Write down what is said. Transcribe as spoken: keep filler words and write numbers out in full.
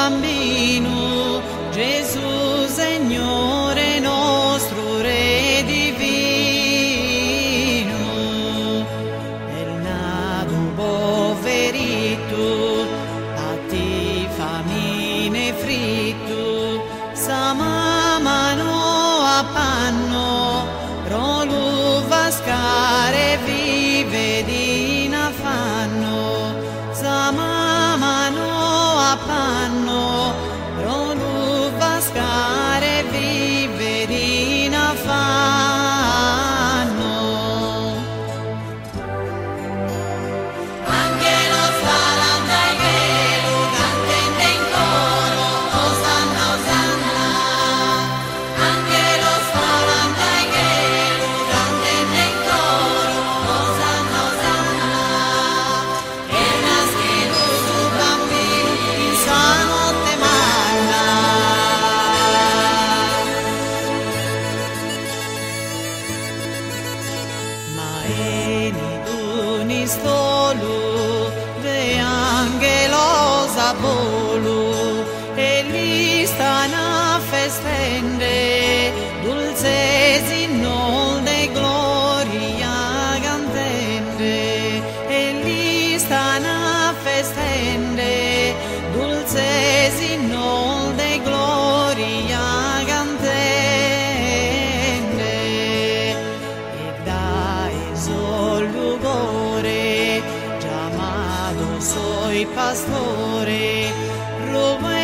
bambino, Gesù Signore nostro, Re divino, el nato poverito, a ti famine fritto, sa mamma no a panno, rolu vascare vive di nafanno, sa mamma no a panno, rolu vascare vive di nafanno. Angelo spalanda il velo, cantante in coro, Osanna, Osanna. Angelo spalanda il velo, cantante in coro, Osanna, Osanna. E nascito su bambino in sa notte manna. Ma eni duni stolu, de angelos a volo, e lì stanno a festende, dulce signor de gloria cantende, e lì stanno a festende, dulce signor de gloria cantende, e dai sol lugore, chiamato soy pastore, Roma